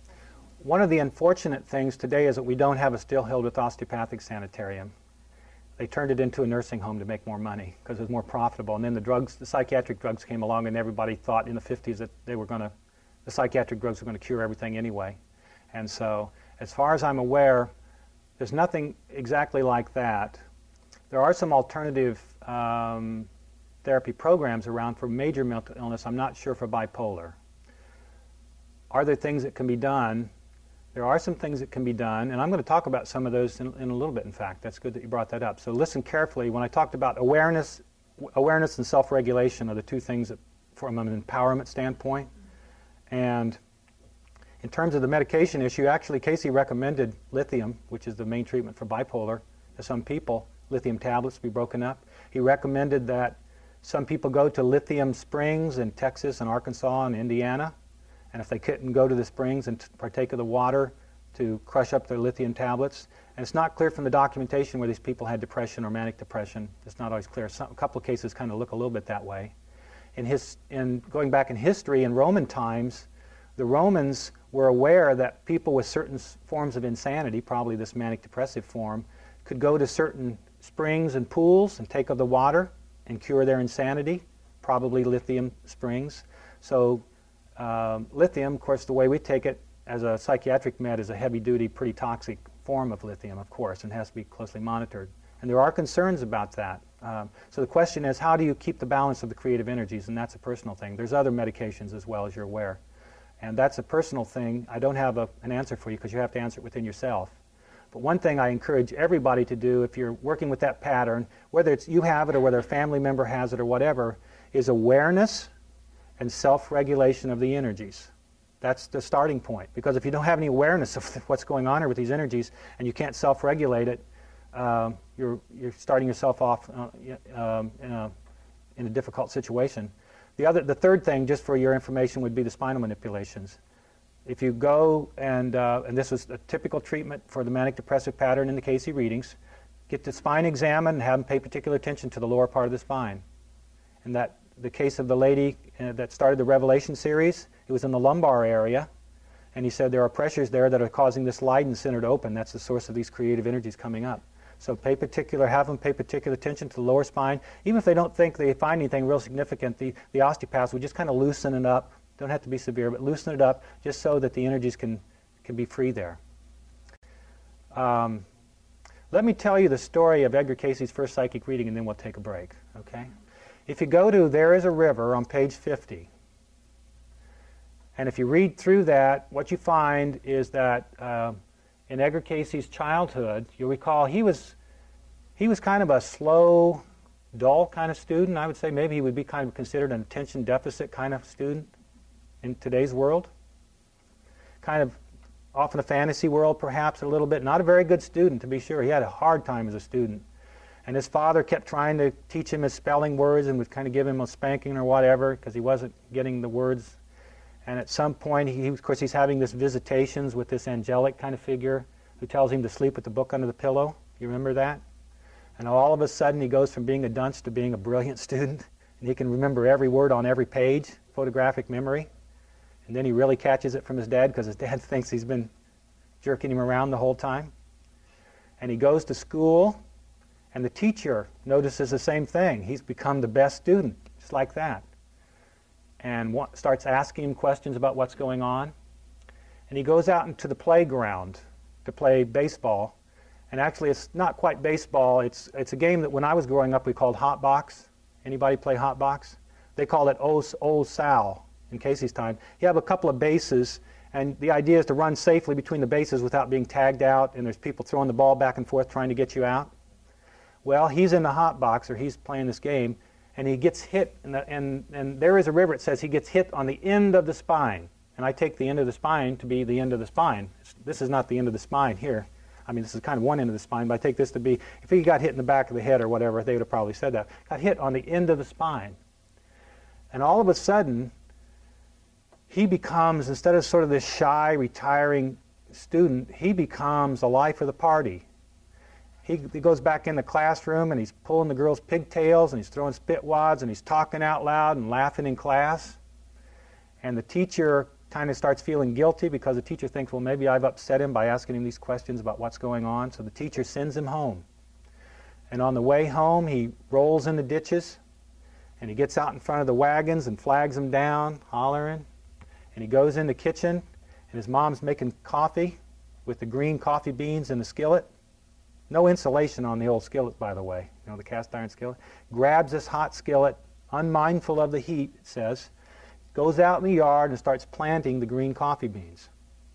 One of the unfortunate things today is that we don't have a Still Hildreth Osteopathic Sanitarium. they turned it into a nursing home to make more money because it was more profitable. And then the drugs, the psychiatric drugs came along, and everybody thought in the fifties that they were going to, the psychiatric drugs were going to cure everything anyway. And so, as far as I'm aware, there's nothing exactly like that. There are some alternative um, therapy programs around for major mental illness. I'm not sure for bipolar. Are there things that can be done? There are some things that can be done, and I'm going to talk about some of those in, in a little bit, in fact. That's good that you brought that up. So listen carefully. When I talked about awareness, awareness and self-regulation are the two things that, from an empowerment standpoint. And in terms of the medication issue, actually Casey recommended lithium, which is the main treatment for bipolar, to some people, lithium tablets be broken up. He recommended that some people go to lithium springs in Texas and Arkansas and Indiana, and if they couldn't go to the springs and partake of the water, to crush up their lithium tablets. And it's not clear from the documentation where these people had depression or manic depression. It's not always clear. Some, a couple of cases kind of look a little bit that way. In, his, in going back in history, in Roman times, the Romans were aware that people with certain forms of insanity, probably this manic depressive form, could go to certain springs and pools and take of the water and cure their insanity, probably lithium springs. So um, lithium, of course, the way we take it as a psychiatric med is a heavy-duty, pretty toxic form of lithium, of course, and has to be closely monitored. And there are concerns about that. Um, so the question is, how do you keep the balance of the creative energies? And that's a personal thing. There's other medications as well, as you're aware. And that's a personal thing. I don't have a, an answer for you because you have to answer it within yourself. But one thing I encourage everybody to do if you're working with that pattern, whether it's you have it or whether a family member has it or whatever, is awareness and self-regulation of the energies. That's the starting point. Because if you don't have any awareness of what's going on here with these energies and you can't self-regulate it, um, you're, you're starting yourself off uh, um, in, a, in a difficult situation. The, other, the third thing, just for your information, would be the spinal manipulations. If you go and, uh, and this was a typical treatment for the manic depressive pattern in the Casey readings, get the spine examined and have them pay particular attention to the lower part of the spine. And that the case of the lady uh, that started the Revelation series, it was in the lumbar area, and he said there are pressures there that are causing this Leiden center to open. That's the source of these creative energies coming up. So pay particular, have them pay particular attention to the lower spine. Even if they don't think they find anything real significant, the, the osteopaths would just kind of loosen it up. Don't have to be severe, but loosen it up just so that the energies can, can be free there. Um, let me tell you the story of Edgar Casey's first psychic reading, and then we'll take a break, okay? If you go to There Is a River on page fifty, and if you read through that, what you find is that uh, in Edgar Casey's childhood, you'll recall he was, he was kind of a slow, dull kind of student. I would say maybe he would be kind of considered an attention deficit kind of student in today's world. Kind of off in the fantasy world, perhaps, a little bit. Not a very good student, to be sure. He had a hard time as a student. And his father kept trying to teach him his spelling words and would kind of give him a spanking or whatever because he wasn't getting the words. And at some point, he, of course, he's having this visitations with this angelic kind of figure who tells him to sleep with the book under the pillow. You remember that? And all of a sudden, he goes from being a dunce to being a brilliant student. And he can remember every word on every page, photographic memory. And then he really catches it from his dad because his dad thinks he's been jerking him around the whole time. And he goes to school, and the teacher notices the same thing. He's become the best student, just like that. And wa- starts asking him questions about what's going on. And he goes out into the playground to play baseball. And actually, it's not quite baseball. It's, it's a game that when I was growing up, we called hot box. Anybody play hot box? They called it Old, old Sal in Casey's time. You have a couple of bases, and the idea is to run safely between the bases without being tagged out, and there's people throwing the ball back and forth trying to get you out. Well, he's in the hot box, or he's playing this game, and he gets hit, and, the, and, and there is a river. It says he gets hit on the end of the spine, and I take the end of the spine to be the end of the spine. This is not the end of the spine here. I mean, this is kind of one end of the spine, but I take this to be, if he got hit in the back of the head or whatever, they would have probably said that. Got hit on the end of the spine. And all of a sudden, he becomes, instead of sort of this shy, retiring student, he becomes the life of the party. He, he goes back in the classroom and he's pulling the girls' pigtails and he's throwing spit wads and he's talking out loud and laughing in class. And the teacher kind of starts feeling guilty because the teacher thinks, well, maybe I've upset him by asking him these questions about what's going on. So the teacher sends him home. And on the way home, he rolls in the ditches, and he gets out in front of the wagons and flags them down, hollering. And he goes in the kitchen, and his mom's making coffee with the green coffee beans in the skillet. No insulation on the old skillet, by the way, you know, the cast iron skillet. Grabs this hot skillet, unmindful of the heat, it says, goes out in the yard and starts planting the green coffee beans.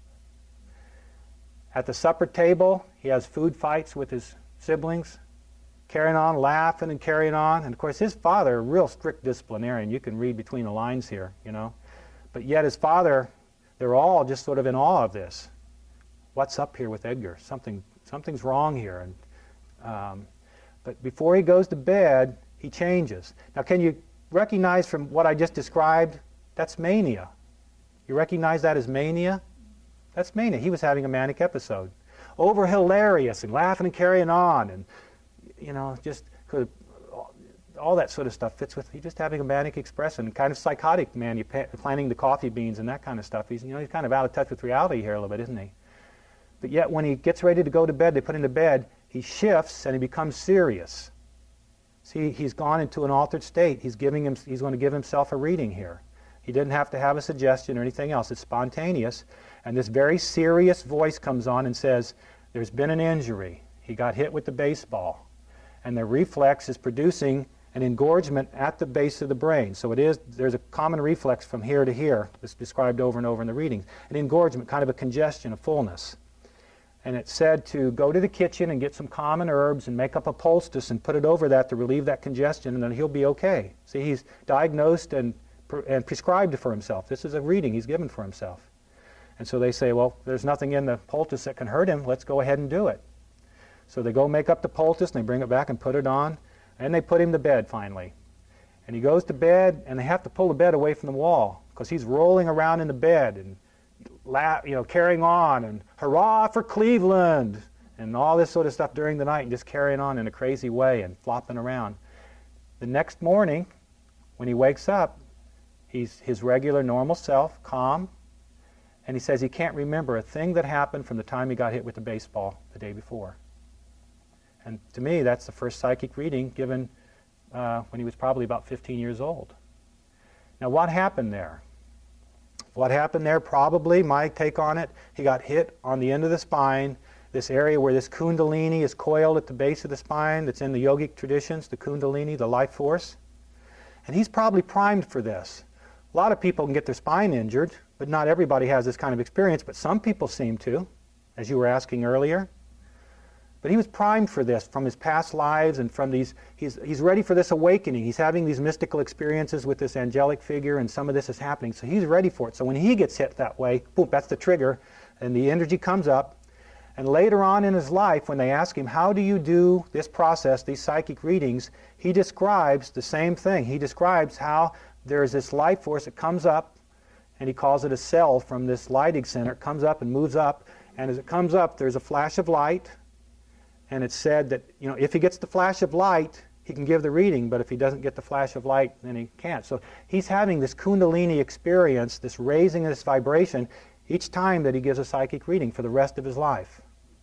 At the supper table, he has food fights with his siblings, carrying on, laughing and carrying on. And of course, his father, a real strict disciplinarian. You can read between the lines here, you know. But yet his father, they're all just sort of in awe of this. What's up here with Edgar? Something, something's wrong here. And, um, but before he goes to bed, he changes. Now, can you recognize from what I just described? That's mania. You recognize that as mania? That's mania. He was having a manic episode. Over hilarious and laughing and carrying on, and you know, just could, all that sort of stuff fits with. He's just having a manic expression, kind of psychotic man. You planting the coffee beans and that kind of stuff. He's, you know, he's kind of out of touch with reality here a little bit, isn't he? But yet, when he gets ready to go to bed, they put him to bed. He shifts and he becomes serious. See, he's gone into an altered state. He's giving him. He's going to give himself a reading here. He didn't have to have a suggestion or anything else. It's spontaneous. And this very serious voice comes on and says, there's been an injury. He got hit with the baseball. And the reflex is producing an engorgement at the base of the brain. So it is, there's a common reflex from here to here that's described over and over in the readings. An engorgement, kind of a congestion, a fullness. And it's said to go to the kitchen and get some common herbs and make up a poultice and put it over that to relieve that congestion, and then he'll be okay. See, he's diagnosed and and prescribed for himself. This is a reading he's given for himself. And so they say, well, there's nothing in the poultice that can hurt him. Let's go ahead and do it. So they go make up the poultice, and they bring it back and put it on, and they put him to bed finally. And he goes to bed, and they have to pull the bed away from the wall because he's rolling around in the bed and la you know, carrying on, and hurrah for Cleveland, and all this sort of stuff during the night, and just carrying on in a crazy way and flopping around. The next morning, when he wakes up, he's his regular, normal self, calm, and he says he can't remember a thing that happened from the time he got hit with the baseball the day before. And to me, that's the first psychic reading given uh, when he was probably about fifteen years old. Now, what happened there? What happened there, probably, my take on it, he got hit on the end of the spine, this area where this kundalini is coiled at the base of the spine that's in the yogic traditions, the kundalini, the life force. And he's probably primed for this. A lot of people can get their spine injured, but not everybody has this kind of experience, but some people seem to, as you were asking earlier. But he was primed for this from his past lives and from these, he's, he's ready for this awakening. He's having these mystical experiences with this angelic figure, and some of this is happening, so he's ready for it. So when he gets hit that way, boom, that's the trigger, and the energy comes up. And later on in his life, when they ask him, how do you do this process, these psychic readings, he describes the same thing. He describes how there's this life force that comes up, and he calls it a cell from this lighting center. It comes up and moves up, and as it comes up, there's a flash of light, and it's said that, you know, if he gets the flash of light, he can give the reading, but if he doesn't get the flash of light, then he can't. So he's having this kundalini experience, this raising of this vibration, each time that he gives a psychic reading for the rest of his life.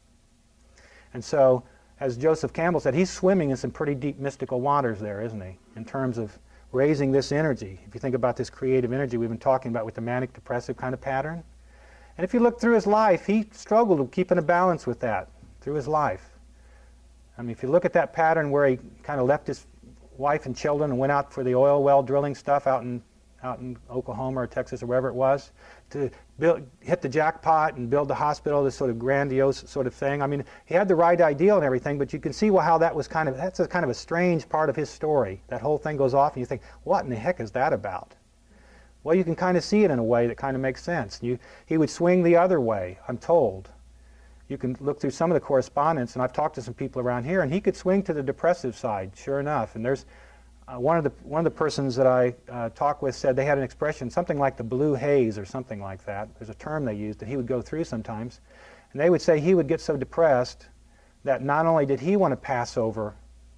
And so, as Joseph Campbell said, he's swimming in some pretty deep mystical waters there, isn't he, in terms of raising this energy. If you think about this creative energy we've been talking about with the manic depressive kind of pattern. And if you look through his life, he struggled with keeping a balance with that through his life. I mean, if you look at that pattern where he kind of left his wife and children and went out for the oil well drilling stuff out in out in Oklahoma or Texas or wherever it was, to build, hit the jackpot and build the hospital, this sort of grandiose sort of thing. I mean, he had the right ideal and everything, but you can see well how that was kind of, that's a kind of a strange part of his story. That whole thing goes off and you think, what in the heck is that about? Well, you can kind of see it in a way that kind of makes sense. You, he would swing the other way, I'm told. You can look through some of the correspondence, and I've talked to some people around here, and he could swing to the depressive side, sure enough. And there's uh, one of the one of the persons that I uh, talked with said they had an expression, something like the blue haze or something like that. There's a term they used that he would go through sometimes. And they would say he would get so depressed that not only did he want to pass over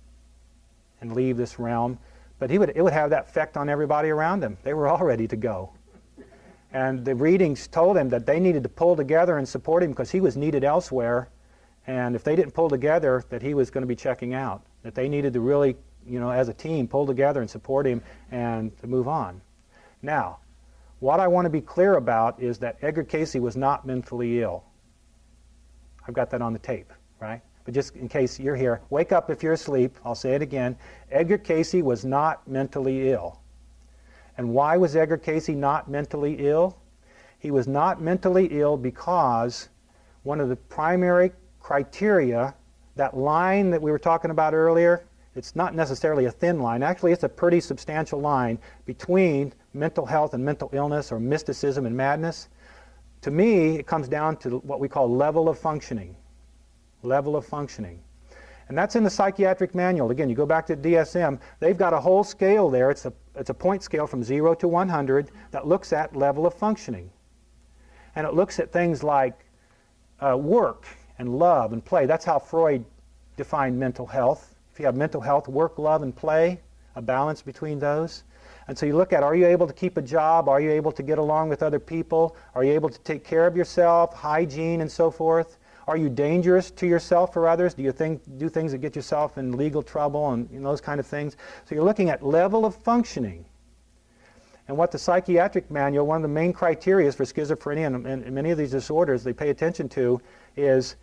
and leave this realm, but he would, it would have that effect on everybody around him. They were all ready to go. And the readings told him that they needed to pull together and support him because he was needed elsewhere, And if they didn't pull together, that he was going to be checking out, that they needed to really, you know, as a team, pull together and support him and to move on. Now, what I want to be clear about is that Edgar Cayce was not mentally ill. I've got that on the tape, right? But just in case you're here, wake up if you're asleep. I'll say it again. Edgar Cayce was not mentally ill. And why was Edgar Cayce not mentally ill? He was not mentally ill because one of the primary criteria, that line that we were talking about earlier, it's not necessarily a thin line. Actually, it's a pretty substantial line between mental health and mental illness, or mysticism and madness. To me, it comes down to what we call level of functioning. Level of functioning. And that's in the psychiatric manual. Again, you go back to D S M, they've got a whole scale there. It's a, it's a point scale from zero to one hundred that looks at level of functioning. And it looks at things like uh, work and love and play. That's how Freud defined mental health. If you have mental health, work, love, and play, a balance between those. And so you look at, are you able to keep a job? Are you able to get along with other people? Are you able to take care of yourself, hygiene, and so forth? Are you dangerous to yourself or others? Do you think, do things that get yourself in legal trouble and, and those kind of things? So you're looking at level of functioning. And what the psychiatric manual, one of the main criteria for schizophrenia and, and, and many of these disorders they pay attention to is,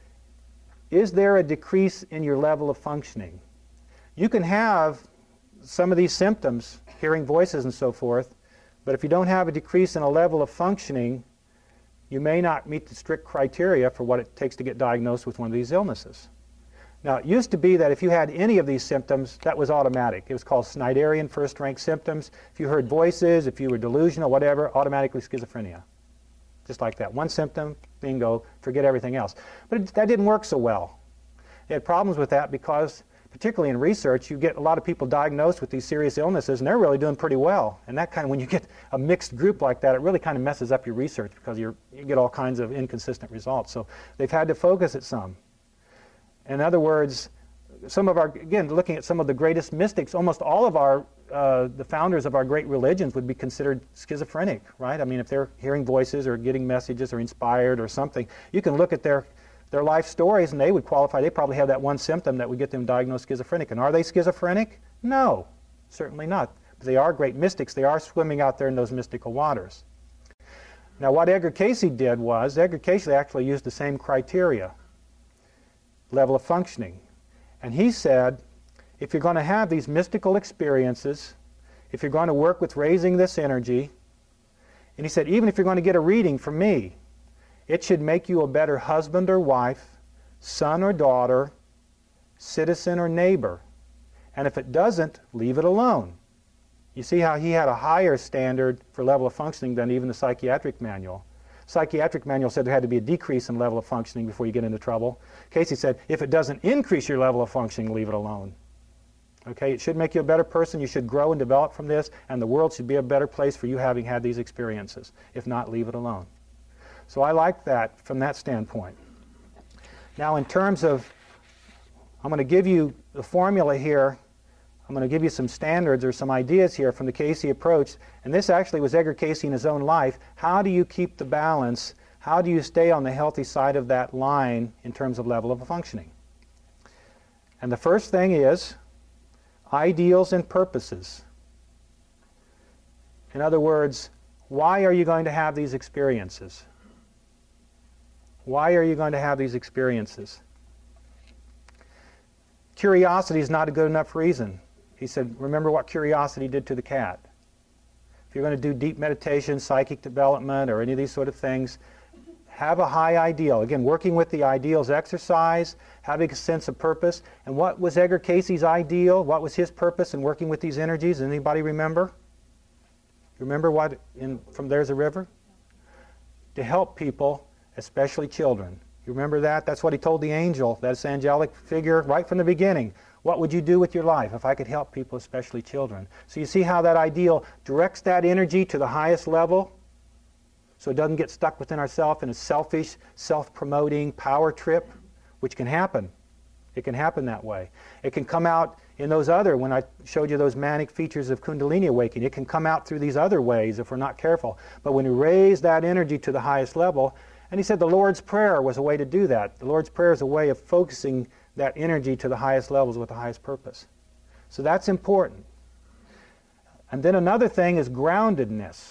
is there a decrease in your level of functioning? You can have some of these symptoms, hearing voices and so forth, but if you don't have a decrease in a level of functioning, you may not meet the strict criteria for what it takes to get diagnosed with one of these illnesses. Now, it used to be that if you had any of these symptoms, that was automatic. It was called Schneiderian first-rank symptoms. If you heard voices, if you were delusional, whatever, automatically schizophrenia. Just like that. One symptom, bingo, forget everything else. But it, that didn't work so well. They had problems with that because, particularly in research, you get a lot of people diagnosed with these serious illnesses, and they're really doing pretty well. And that kind of, when you get a mixed group like that, it really kind of messes up your research because you're, you get all kinds of inconsistent results. So they've had to focus it some. In other words, some of our, again, looking at some of the greatest mystics, almost all of our, uh, the founders of our great religions would be considered schizophrenic, right? I mean, if they're hearing voices or getting messages or inspired or something, you can look at their their life stories and they would qualify. They probably have that one symptom that would get them diagnosed schizophrenic. And are they schizophrenic? No, certainly not. But they are great mystics. They are swimming out there in those mystical waters. Now, what Edgar Cayce did was, Edgar Cayce actually used the same criteria, level of functioning. And he said, if you're going to have these mystical experiences, if you're going to work with raising this energy, and he said, even if you're going to get a reading from me, it should make you a better husband or wife, son or daughter, citizen or neighbor. And if it doesn't, leave it alone. You see how he had a higher standard for level of functioning than even the psychiatric manual. Psychiatric manual said there had to be a decrease in level of functioning before you get into trouble. Cayce said, if it doesn't increase your level of functioning, leave it alone. Okay, it should make you a better person. You should grow and develop from this, and the world should be a better place for you having had these experiences. If not, leave it alone. So I like that from that standpoint. Now, in terms of, I'm going to give you the formula here. I'm going to give you some standards or some ideas here from the Cayce approach. And this actually was Edgar Cayce in his own life. How do you keep the balance? How do you stay on the healthy side of that line in terms of level of functioning? And the first thing is ideals and purposes. In other words, why are you going to have these experiences? Why are you going to have these experiences? Curiosity is not a good enough reason. He said, remember what curiosity did to the cat. If you're going to do deep meditation, psychic development, or any of these sort of things, have a high ideal. Again, working with the ideals exercise, having a sense of purpose. And what was Edgar Cayce's ideal? What was his purpose in working with these energies? Anybody remember? Remember what in from There's a River? To help people, especially children. You remember that? That's what he told the angel, that's angelic figure, right from the beginning. What would you do with your life if I could help people, especially children? So you see how that ideal directs that energy to the highest level, so it doesn't get stuck within ourselves in a selfish, self-promoting power trip, which can happen. It can happen that way. It can come out in those other, when I showed you those manic features of Kundalini awakening, it can come out through these other ways if we're not careful. But when we raise that energy to the highest level, And he said the Lord's Prayer was a way to do that. The Lord's Prayer is a way of focusing that energy to the highest levels with the highest purpose. So that's important. And then another thing is groundedness.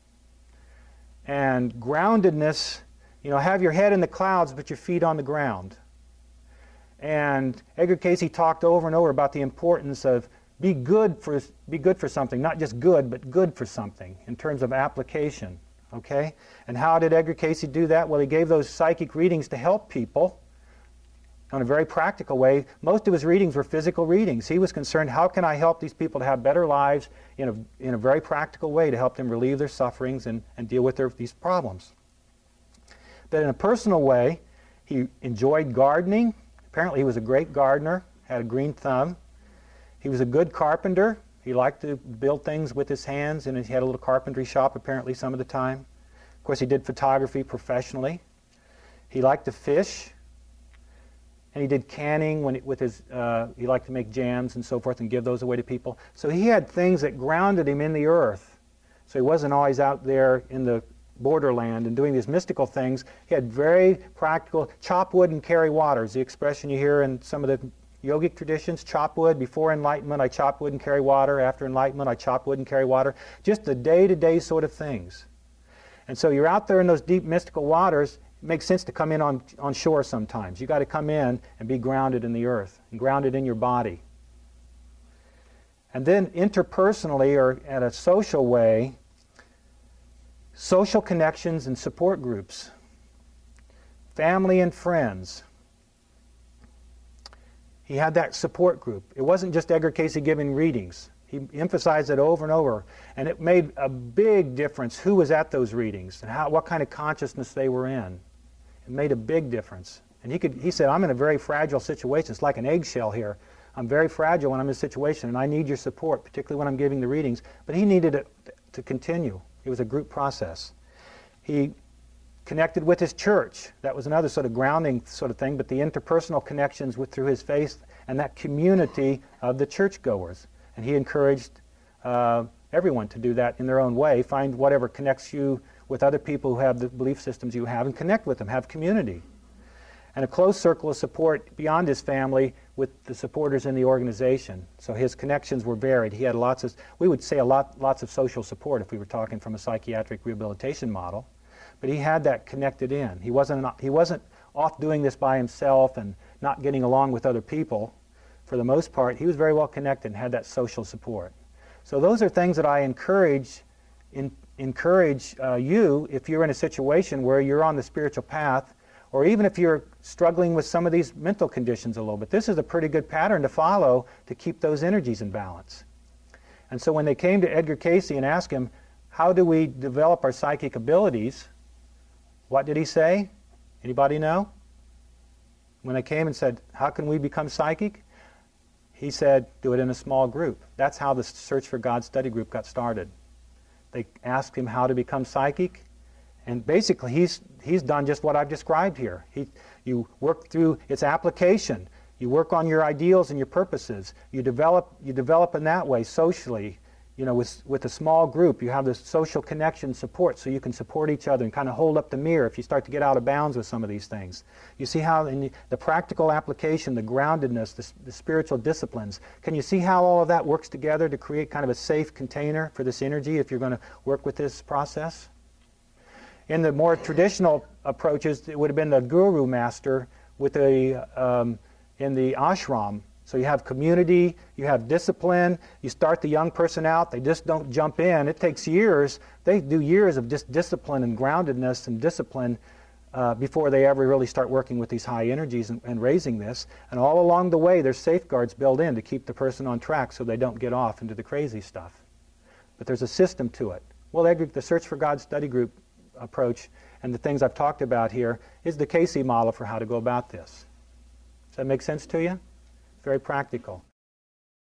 And groundedness, you know, have your head in the clouds but your feet on the ground. And Edgar Cayce talked over and over about the importance of be good for be good for something, not just good, but good for something in terms of application. Okay? And how did Edgar Cayce do that? Well, he gave those psychic readings to help people in a very practical way. Most of his readings were physical readings. He was concerned, how can I help these people to have better lives in a, in a very practical way to help them relieve their sufferings and, and deal with their, these problems. But in a personal way, he enjoyed gardening. Apparently he was a great gardener, had a green thumb. He was a good carpenter. He liked to build things with his hands, and he had a little carpentry shop apparently some of the time. Of course, he did photography professionally. He liked to fish, and he did canning when it, with his. Uh, he liked to make jams and so forth and give those away to people. So he had things that grounded him in the earth. So he wasn't always out there in the borderland and doing these mystical things. He had very practical, chop wood and carry water is the expression you hear in some of the yogic traditions. Chop wood. Before enlightenment, I chop wood and carry water. After enlightenment, I chop wood and carry water. Just the day-to-day sort of things. And so you're out there in those deep mystical waters. It makes sense to come in on, on shore sometimes. You've got to come in and be grounded in the earth and grounded in your body. And then interpersonally, or at a social way, social connections and support groups, family and friends. He had that support group. It wasn't just Edgar Cayce giving readings. He emphasized it over and over, and it made a big difference who was at those readings and how, what kind of consciousness they were in. It made a big difference. And he could, he said, I'm in a very fragile situation. It's like an eggshell here. I'm very fragile when I'm in a situation, and I need your support, particularly when I'm giving the readings. But he needed it to continue. It was a group process. He connected with his church. That was another sort of grounding sort of thing, but the interpersonal connections with, through his faith and that community of the churchgoers. And he encouraged uh, everyone to do that in their own way. Find whatever connects you with other people who have the belief systems you have and connect with them, have community. And a close circle of support beyond his family with the supporters in the organization. So his connections were varied. He had lots of, we would say a lot, lots of social support if we were talking from a psychiatric rehabilitation model. But he had that connected in. He wasn't, he wasn't off doing this by himself and not getting along with other people. For the most part, he was very well connected and had that social support. So those are things that I encourage, in, encourage uh, you if you're in a situation where you're on the spiritual path, or even if you're struggling with some of these mental conditions a little bit. This is a pretty good pattern to follow to keep those energies in balance. And so when they came to Edgar Cayce and asked him, how do we develop our psychic abilities? What did he say? Anybody know? When they came and said, how can we become psychic? He said, do it in a small group. That's how the Search for God study group got started. They asked him how to become psychic, and basically he's, he's done just what I've described here. He, you work through its application. You work on your ideals and your purposes. You develop, you develop in that way socially. You know, with, with a small group, you have this social connection support so you can support each other and kind of hold up the mirror if you start to get out of bounds with some of these things. You see how in the, the practical application, the groundedness, the, the spiritual disciplines, can you see how all of that works together to create kind of a safe container for this energy if you're going to work with this process? In the more traditional approaches, it would have been the guru master with a, um, in the ashram. So you have community, you have discipline, you start the young person out, they just don't jump in. It takes years. They do years of just discipline and groundedness and discipline uh, before they ever really start working with these high energies and, and raising this. And all along the way, there's safeguards built in to keep the person on track so they don't get off into the crazy stuff. But there's a system to it. Well, the Search for God study group approach and the things I've talked about here is the Cayce model for how to go about this. Does that make sense to you? Very practical.